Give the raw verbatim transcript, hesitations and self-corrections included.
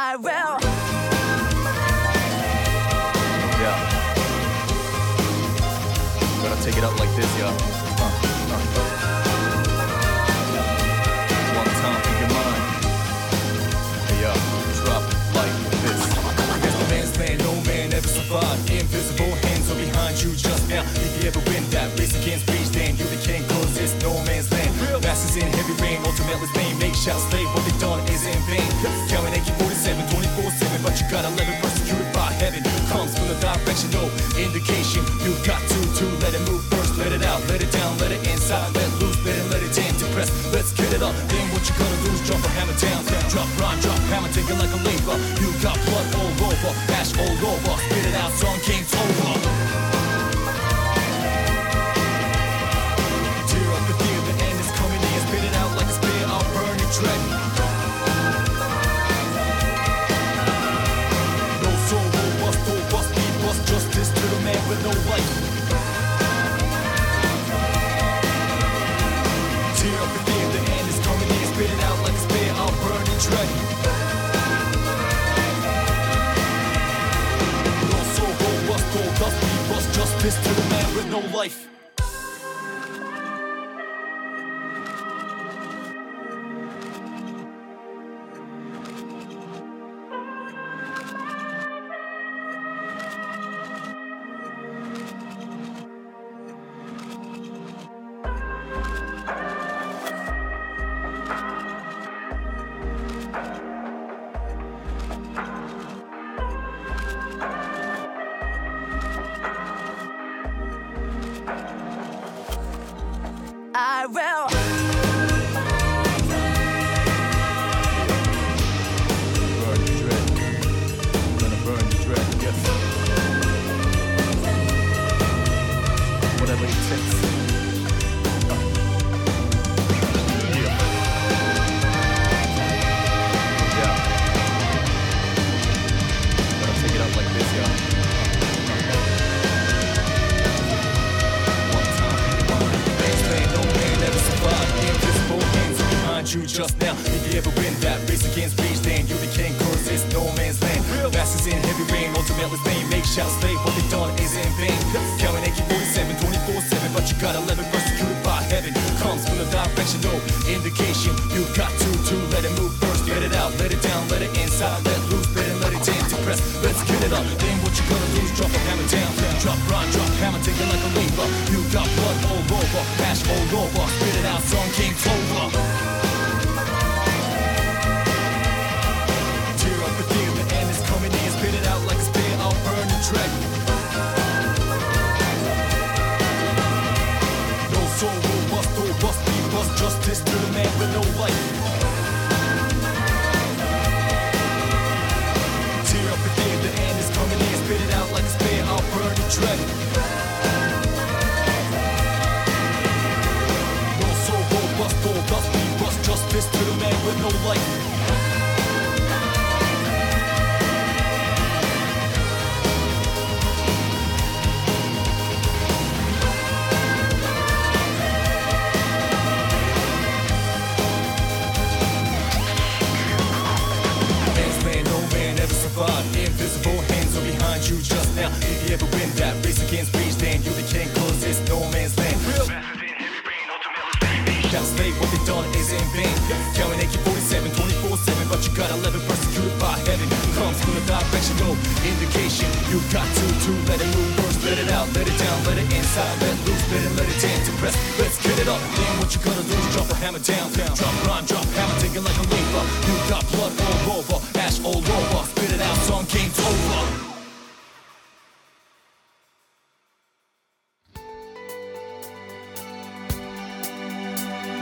I will. Yeah. Gotta take it up like this, yeah. Uh, uh. One time for your mind. Hey, yeah. Drop like this. There's no man's plan, no man ever survived. Invisible hands are behind you just now. If you ever win that race against rage, then you the king, cause it's no man's land. Masters in heavy rain, ultimately fame. Make shall slay, what they done is in vain. Counting A K forty-seven, twenty-four seven, but you got eleven persecuted by heaven. Comes from the direction, no indication. You got to, to let it move first, let it out, let it down, let it inside, let loose, let it, let it in, depress. Let's get it up, then what you gonna do is drop a hammer down. Drop, rhyme, drop, hammer, take it like a lever. You got blood all over, ash all over. Spit it out, song game's over. Tear up the fear, the end is coming in. Spit it out like a spear, I'll burn your dread. No soul, robust, robust, be bust. Justice to the man with no life. Tear up the fear, the end is coming in. Spit it out like a spear, I'll burn your dread. Justice to the man with no life. I will. Burn your dread. I'm gonna burn your dread, yes. Whatever it takes. Uh. Yeah. Yeah. Gotta take it up like this, yeah. You just now, if you ever win that race against rage, then you the king, cause it's no man's land. Masters in heavy rain, ultimately fame. Make shall slay, what they done is in vain. Counting A K forty-seven, twenty-four seven, but you got eleven persecuted by heaven. Comes from the direction, no indication. You got to, to let it move first. Let it out, let it down, let it inside, let loose, let it, let it in, depress. Let's get it up, then what you gonna do is drop a hammer down. Drop, rhyme, drop, hammer, take it like a lever. You got blood all over, ash all over. Spit it out, song game's over. Spit it out like a spear, I'll burn your dread. No soul, robust, robust, be bust. Justice to the man with no life. Tear up the fear, the end is coming in. Spit it out like a spear, I'll burn your dread. No soul, robust, robust, be bust. Justice to the man with no life. Invisible hands are behind you just now. If you ever win that race against rage, then you the king, cause it's no man's land. Masters in heavy rain, ultimately shall slay, what they done is in vain. Counting A K forty-seven, twenty-four seven, but you got eleven persecuted by heaven. Comes from the direction, no indication. You got to, to let it move first. Let it out, let it down, let it inside, let loose, let it, let it in, depress. Let's get it up, then what you gonna do is drop a hammer down. Drop, rhyme, drop, hammer, take it like a lever. You got blood all over, ash all over.